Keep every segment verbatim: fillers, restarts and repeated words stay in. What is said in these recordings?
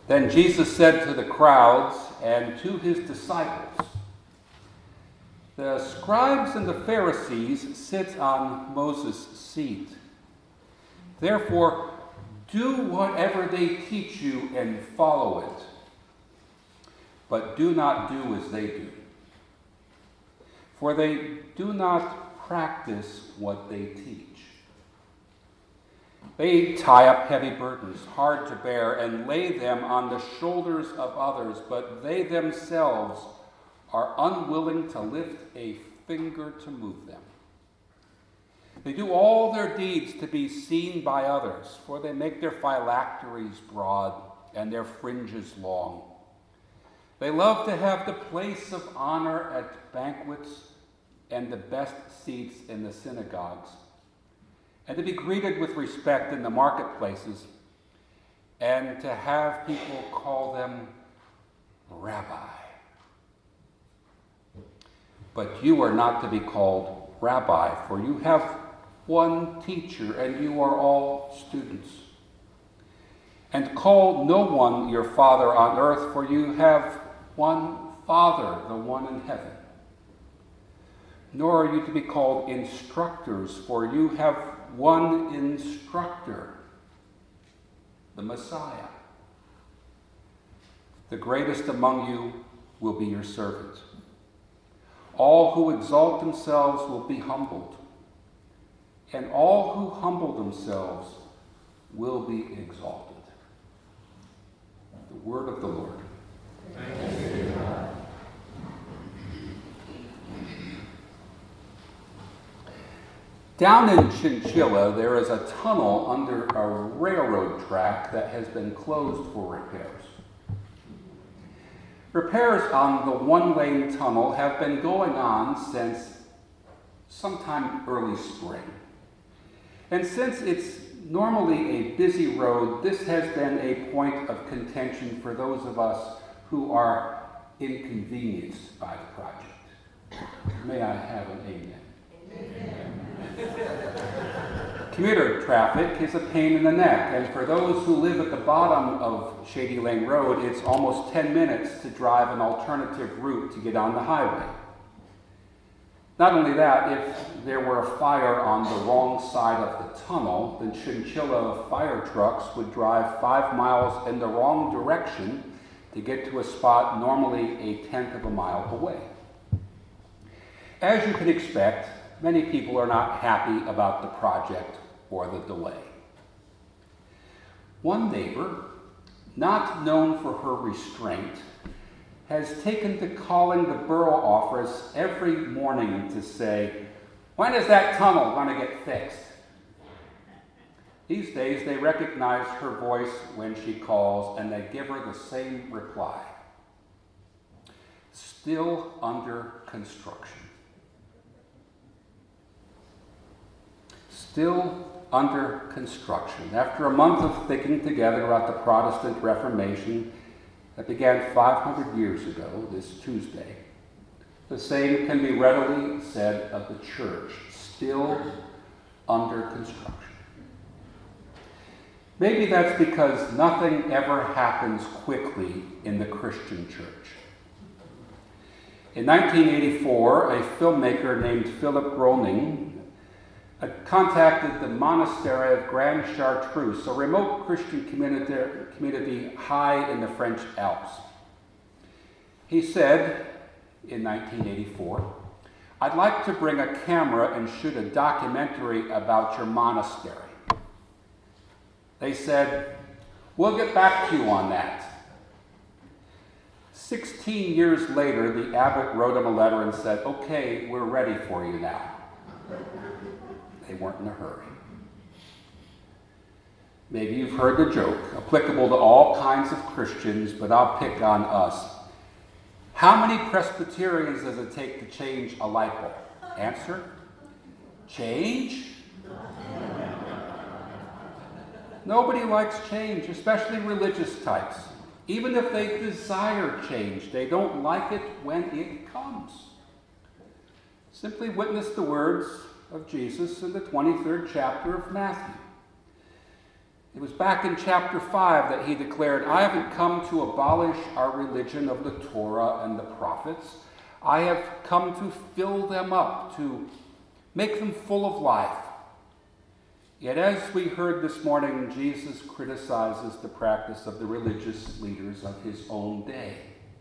Then Jesus said to the crowds and to his disciples, "The scribes and the Pharisees sit on Moses' seat. Therefore, do whatever they teach you and follow it. But do not do as they do. For they do not practice what they teach. They tie up heavy burdens, hard to bear, and lay them on the shoulders of others, but they themselves are unwilling to lift a finger to move them. They do all their deeds to be seen by others, for they make their phylacteries broad and their fringes long. They love to have the place of honor at banquets and the best seats in the synagogues, and to be greeted with respect in the marketplaces, and to have people call them Rabbi. But you are not to be called Rabbi, for you have one teacher, and you are all students. And call no one your father on earth, for you have one Father, the one in heaven. Nor are you to be called instructors, for you have one instructor, the Messiah. The greatest among you will be your servant. All who exalt themselves will be humbled, and all who humble themselves will be exalted." The word of the Lord. Thanks be to God. Down in Chinchilla, there is a tunnel under a railroad track that has been closed for repairs. Repairs on the one-lane tunnel have been going on since sometime early spring. And since it's normally a busy road, this has been a point of contention for those of us who are inconvenienced by the project. May I have an amen? Amen. Commuter traffic is a pain in the neck, and for those who live at the bottom of Shady Lane Road, it's almost ten minutes to drive an alternative route to get on the highway. Not only that, if there were a fire on the wrong side of the tunnel, then Chinchilla fire trucks would drive five miles in the wrong direction to get to a spot normally a tenth of a mile away. As you can expect, many people are not happy about the project or the delay. One neighbor, not known for her restraint, has taken to calling the borough office every morning to say, "When is that tunnel going to get fixed?" These days, they recognize her voice when she calls, and they give her the same reply: "Still under construction." Still under construction. After a month of thinking together about the Protestant Reformation that began five hundred years ago this Tuesday, the same can be readily said of the church, still under construction. Maybe that's because nothing ever happens quickly in the Christian church. In nineteen eighty-four, a filmmaker named Philip Groening uh, contacted the monastery of Grande Chartreuse, a remote Christian community, community high in the French Alps. He said in nineteen eighty-four, "I'd like to bring a camera and shoot a documentary about your monastery." They said, "We'll get back to you on that." Sixteen years later, the abbot wrote him a letter and said, "Okay, we're ready for you now." They weren't in a hurry. Maybe you've heard the joke, applicable to all kinds of Christians, but I'll pick on us. How many Presbyterians does it take to change a light bulb? Answer: change? Nobody likes change, especially religious types. Even if they desire change, they don't like it when it comes. Simply witness the words of Jesus in the twenty-third chapter of Matthew. It was back in chapter five that he declared, I haven't come to abolish our religion of the Torah and the prophets. I have come to fill them up, to make them full of life. Yet as we heard this morning, Jesus criticizes the practice of the religious leaders of his own day.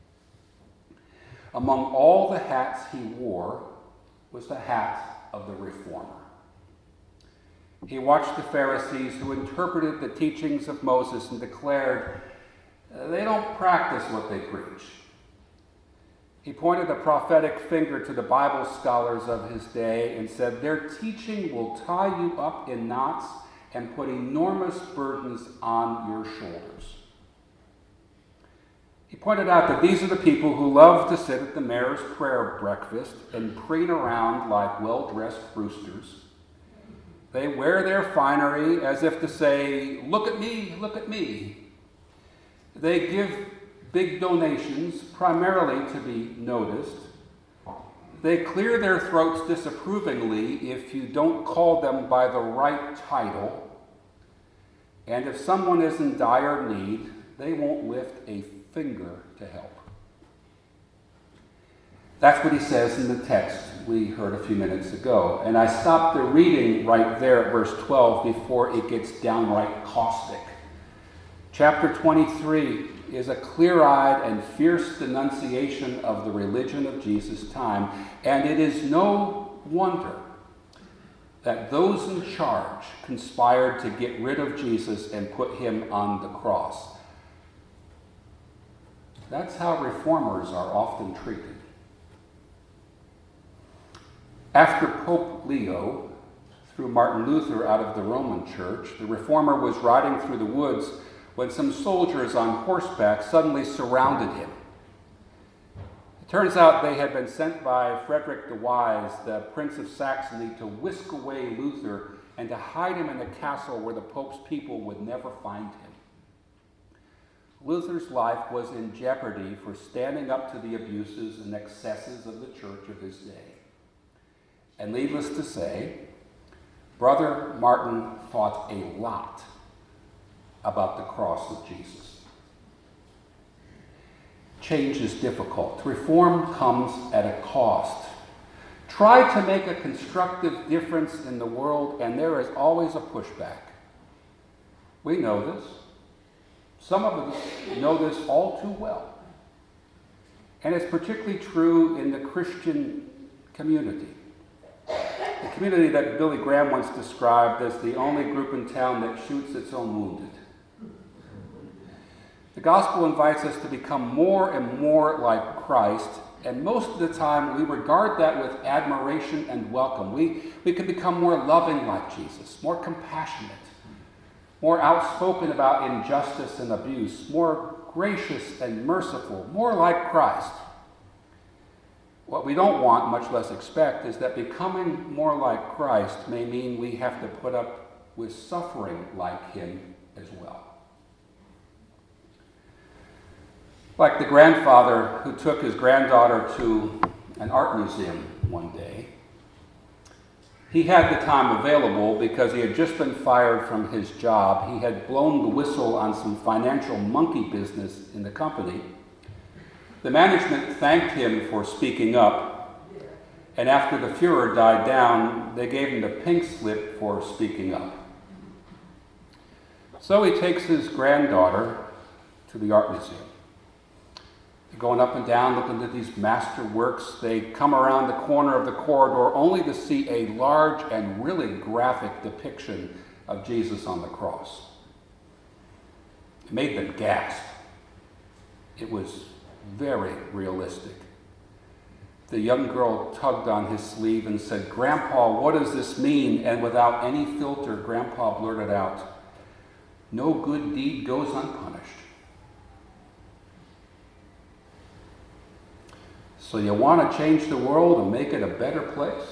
Among all the hats he wore was the hat of the reformer. He watched the Pharisees who interpreted the teachings of Moses and declared, they don't practice what they preach. He pointed a prophetic finger to the Bible scholars of his day and said, their teaching will tie you up in knots and put enormous burdens on your shoulders. He pointed out that these are the people who love to sit at the mayor's prayer breakfast and preen around like well-dressed roosters. They wear their finery as if to say, look at me, look at me. They give big donations primarily to be noticed. They clear their throats disapprovingly if you don't call them by the right title. And if someone is in dire need, they won't lift a finger to help. That's what he says in the text we heard a few minutes ago. And I stopped the reading right there at verse twelve before it gets downright caustic. Chapter twenty-three is a clear-eyed and fierce denunciation of the religion of Jesus' time, and it is no wonder that those in charge conspired to get rid of Jesus and put him on the cross. That's how reformers are often treated. After Pope Leo threw Martin Luther out of the Roman Church, the reformer was riding through the woods when some soldiers on horseback suddenly surrounded him. It turns out they had been sent by Frederick the Wise, the Prince of Saxony, to whisk away Luther and to hide him in a castle where the Pope's people would never find him. Luther's life was in jeopardy for standing up to the abuses and excesses of the church of his day. And needless to say, Brother Martin thought a lot about the cross of Jesus. Change is difficult. Reform comes at a cost. Try to make a constructive difference in the world, and there is always a pushback. We know this. Some of us know this all too well. And it's particularly true in the Christian community. The community that Billy Graham once described as the only group in town that shoots its own wounded. The gospel invites us to become more and more like Christ, and most of the time we regard that with admiration and welcome. We, we can become more loving like Jesus, more compassionate, more outspoken about injustice and abuse, more gracious and merciful, more like Christ. What we don't want, much less expect, is that becoming more like Christ may mean we have to put up with suffering like him as well. Like the grandfather who took his granddaughter to an art museum one day. He had the time available because he had just been fired from his job. He had blown the whistle on some financial monkey business in the company. The management thanked him for speaking up, and after the furor died down, they gave him the pink slip for speaking up. So he takes his granddaughter to the art museum. They're going up and down looking at these master works. They come around the corner of the corridor only to see a large and really graphic depiction of Jesus on the cross. It made them gasp. It was very realistic. The young girl tugged on his sleeve and said, "Grandpa, what does this mean?" And without any filter, Grandpa blurted out, "No good deed goes unpunished." So you want to change the world and make it a better place?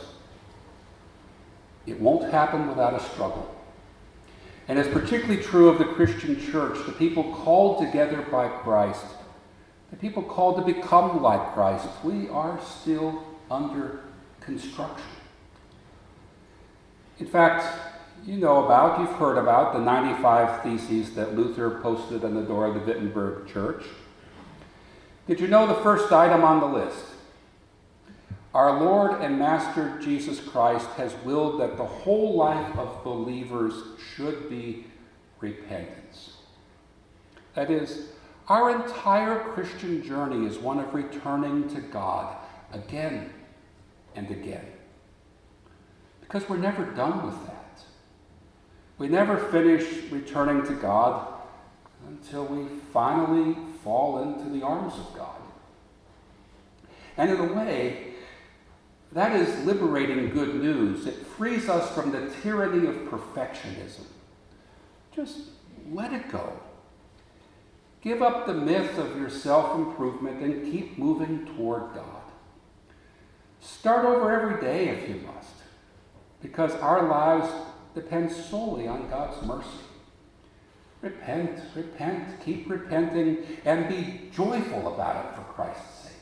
It won't happen without a struggle. And it's particularly true of the Christian church, the people called together by Christ, the people called to become like Christ. We are still under construction. In fact, you know about, you've heard about the ninety-five Theses that Luther posted on the door of the Wittenberg Church. Did you know the first item on the list? Our Lord and Master Jesus Christ has willed that the whole life of believers should be repentance. That is, our entire Christian journey is one of returning to God again and again. Because we're never done with that. We never finish returning to God until we finally fall into the arms of God. And in a way, that is liberating good news. It frees us from the tyranny of perfectionism. Just let it go. Give up the myth of your self-improvement and keep moving toward God. Start over every day if you must, because our lives depend solely on God's mercy. Repent, repent, keep repenting, and be joyful about it for Christ's sake.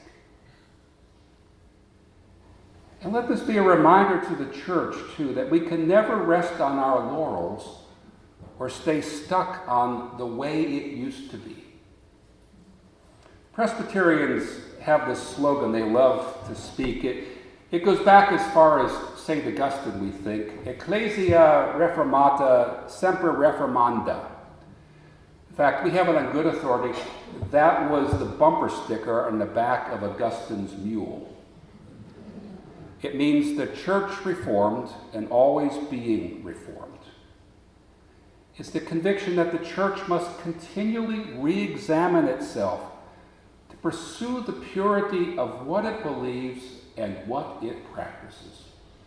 And let this be a reminder to the church, too, that we can never rest on our laurels or stay stuck on the way it used to be. Presbyterians have this slogan they love to speak. It, it goes back as far as Saint Augustine, we think. Ecclesia reformata semper reformanda. In fact, we have it on good authority. That was the bumper sticker on the back of Augustine's mule. It means the church reformed and always being reformed. It's the conviction that the church must continually re-examine itself to pursue the purity of what it believes and what it practices.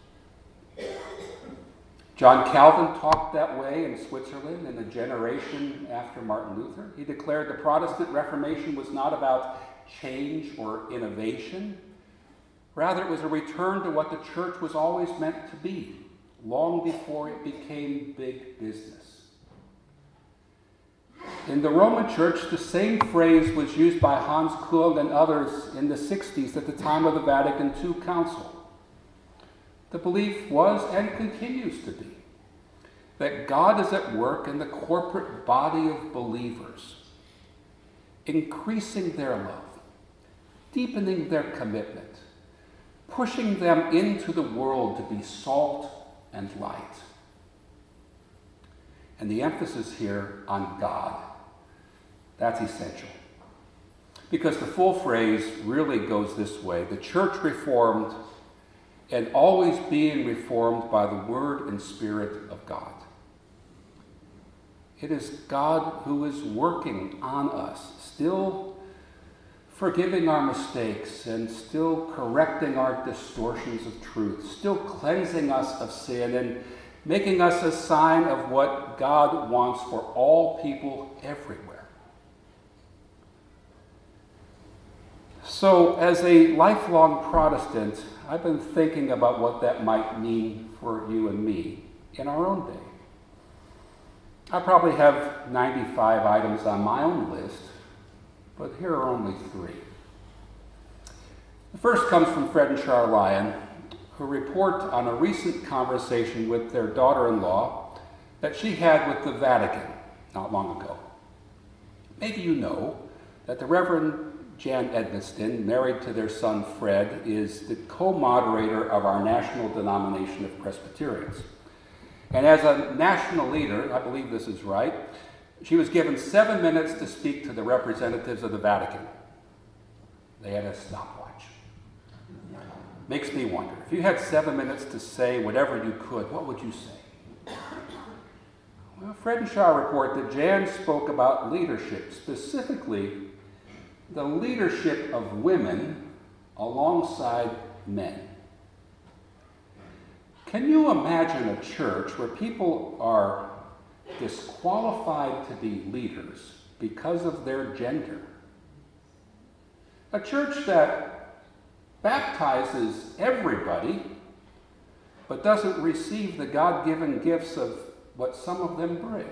John Calvin talked that way in Switzerland in the generation after Martin Luther. He declared the Protestant Reformation was not about change or innovation. Rather, it was a return to what the church was always meant to be, long before it became big business. In the Roman Church, the same phrase was used by Hans Küng and others in the sixties at the time of the Vatican Two Council. The belief was and continues to be that God is at work in the corporate body of believers, increasing their love, deepening their commitment, pushing them into the world to be salt and light. And the emphasis here on God. That's essential. Because the full phrase really goes this way: the church reformed and always being reformed by the Word and Spirit of God. It is God who is working on us, still forgiving our mistakes and still correcting our distortions of truth, still cleansing us of sin and making us a sign of what God wants for all people everywhere. So, as a lifelong Protestant, I've been thinking about what that might mean for you and me in our own day. I probably have ninety-five items on my own list, but here are only three. The first comes from Fred and Char Lyon, who report on a recent conversation with their daughter-in-law that she had with the Vatican not long ago. Maybe you know that the Reverend Jan Edmiston, married to their son Fred, is the co-moderator of our national denomination of Presbyterians. And as a national leader, I believe this is right, she was given seven minutes to speak to the representatives of the Vatican. They had a stopwatch. Makes me wonder, if you had seven minutes to say whatever you could, what would you say? Well, Fred and Char report that Jan spoke about leadership, specifically the leadership of women alongside men. Can you imagine a church where people are disqualified to be leaders because of their gender? A church that baptizes everybody, but doesn't receive the God-given gifts of what some of them bring.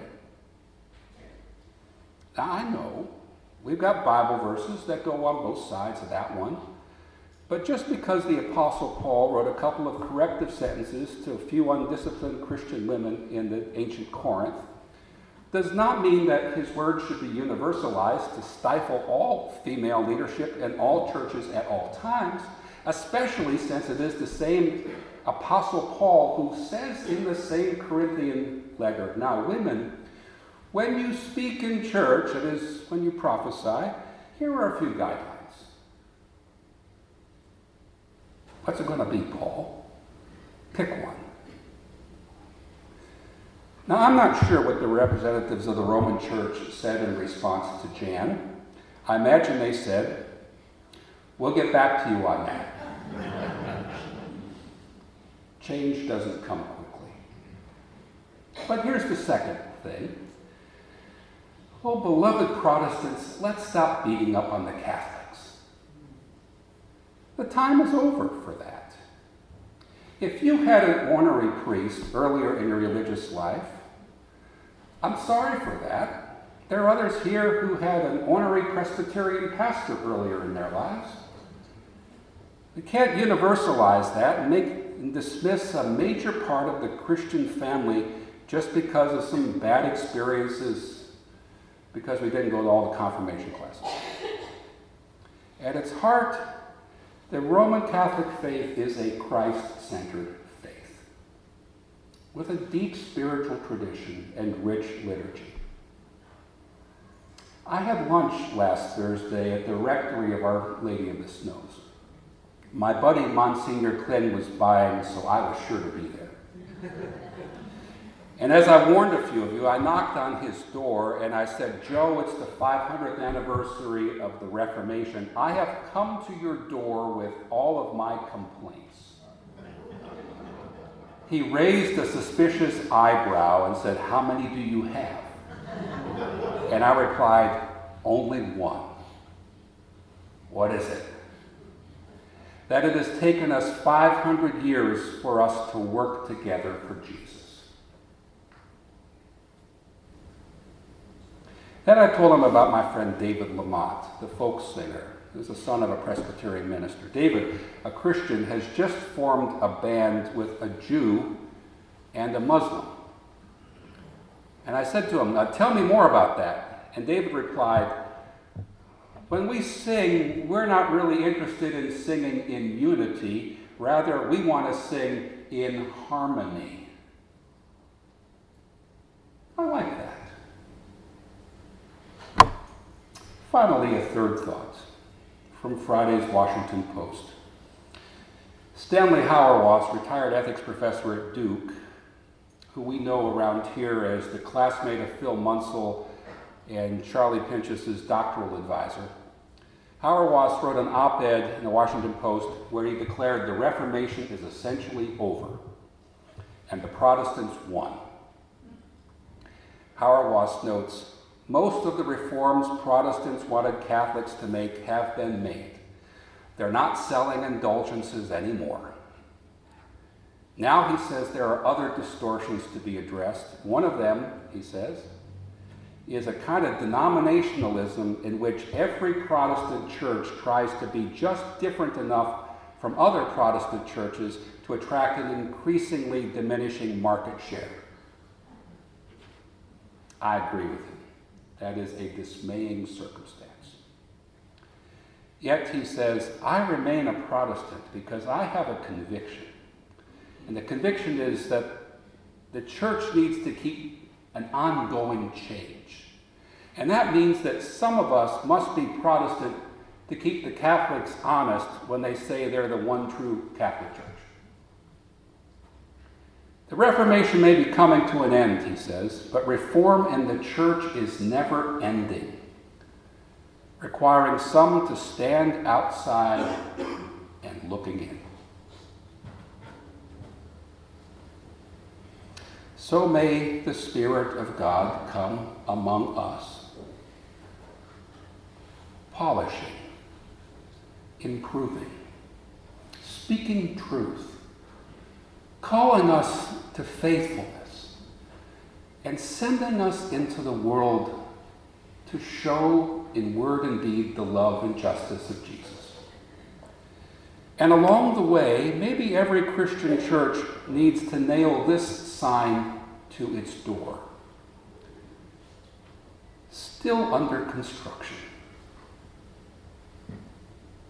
Now, I know we've got Bible verses that go on both sides of that one, But just because the Apostle Paul wrote a couple of corrective sentences to a few undisciplined Christian women in the ancient Corinth does not mean that his words should be universalized to stifle all female leadership in all churches at all times, especially since it is the same Apostle Paul who says in the same Corinthian letter, "Now women, when you speak in church, that is, when you prophesy, here are a few guidelines." What's it going to be, Paul? Pick one. Now, I'm not sure what the representatives of the Roman Church said in response to Jan. I imagine they said, "We'll get back to you on that." Change doesn't come quickly. But here's the second thing. Oh, beloved Protestants, let's stop beating up on the Catholics. The time is over for that. If you had an ornery priest earlier in your religious life, I'm sorry for that. There are others here who had an ornery Presbyterian pastor earlier in their lives. We can't universalize that and make and dismiss a major part of the Christian family just because of some bad experiences, because we didn't go to all the confirmation classes. At its heart, the Roman Catholic faith is a Christ-centered faith with a deep spiritual tradition and rich liturgy. I had lunch last Thursday at the rectory of Our Lady of the Snows. My buddy Monsignor Klin was buying, so I was sure to be there. And as I warned a few of you, I knocked on his door and I said, "Joe, it's the five hundredth anniversary of the Reformation. I have come to your door with all of my complaints." He raised a suspicious eyebrow and said, "How many do you have?" And I replied, "Only one." "What is it?" "That it has taken us five hundred years for us to work together for Jesus." Then I told him about my friend David Lamont, the folk singer, who's the son of a Presbyterian minister. David, a Christian, has just formed a band with a Jew and a Muslim. And I said to him, "Now tell me more about that." And David replied, "When we sing, we're not really interested in singing in unity. Rather, we want to sing in harmony." I like that. Finally, a third thought from Friday's Washington Post. Stanley Hauerwas, retired ethics professor at Duke, who we know around here as the classmate of Phil Munsell and Charlie Pinchas's doctoral advisor. Hauerwas wrote an op-ed in the Washington Post where he declared the Reformation is essentially over and the Protestants won. Hauerwas notes, "Most of the reforms Protestants wanted Catholics to make have been made. They're not selling indulgences anymore." Now, he says, there are other distortions to be addressed. One of them, he says, is a kind of denominationalism in which every Protestant church tries to be just different enough from other Protestant churches to attract an increasingly diminishing market share. I agree with him. That is a dismaying circumstance. Yet, he says, "I remain a Protestant because I have a conviction. And the conviction is that the church needs to keep an ongoing change. And that means that some of us must be Protestant to keep the Catholics honest when they say they're the one true Catholic Church. The Reformation may be coming to an end," he says, "but reform in the church is never ending, requiring some to stand outside and looking in." So may the Spirit of God come among us, polishing, improving, speaking truth, calling us to faithfulness, and sending us into the world to show in word and deed the love and justice of Jesus. And along the way, maybe every Christian church needs to nail this sign to its door. Still under construction.